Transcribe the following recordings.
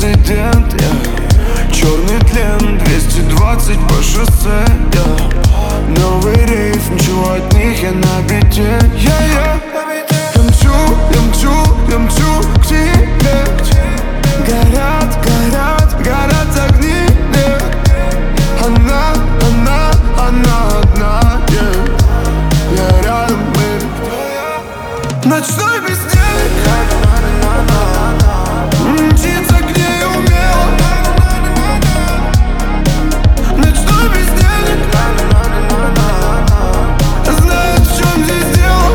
президент, черный тлен, 220 по шоссе, новый рейв, ничего от них, я на бите. Я мчу, я мчу, я мчу к тебе. Горят, горят, горят огни, Она одна, я рядом, baby. Ночной бездельник мчится к ней умело. Ночной бездельник знает, в чем здесь дело.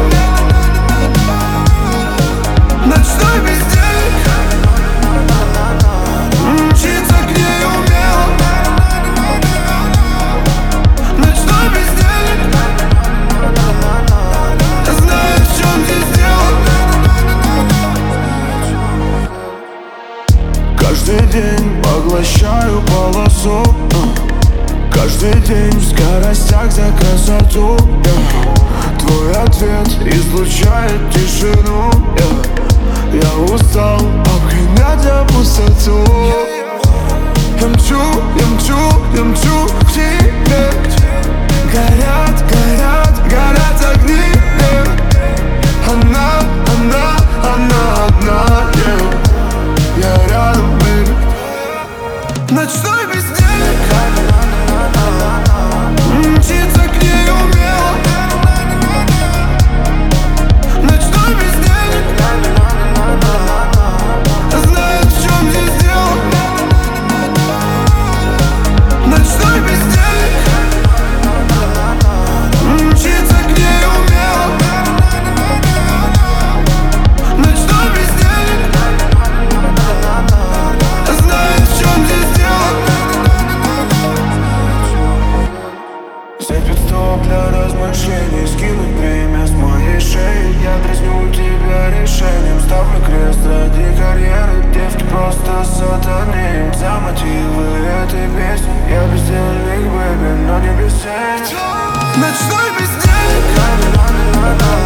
Ночной бездельник мчится к ней умело. Ночной бездельник знает, в чем здесь дело. Каждый день поглощаю полосу, каждый день в скоростях за красоту, Твой ответ излучает тишину, Я устал обгонять за пустоту. Я мчу, я мчу, я мчу к тебе. Горят, горят, горят огни, Она одна, я рядом, baby. Ночной бездельник мчится к ней умело. Ночной бездельник знает, в чем здесь дело. Ночной бездельник мчится к ней умело. Ночной бездельник знает, в чем здесь дело. Взять пидстоп для размышлений, скинуть бремя с моей шеи. Я дразню тебя решением, ставлю крест ради карьеры. Девки просто сатанеют за мотивы этой песни. Я бездельник, бэби, но не бесценен. Ночной бездельник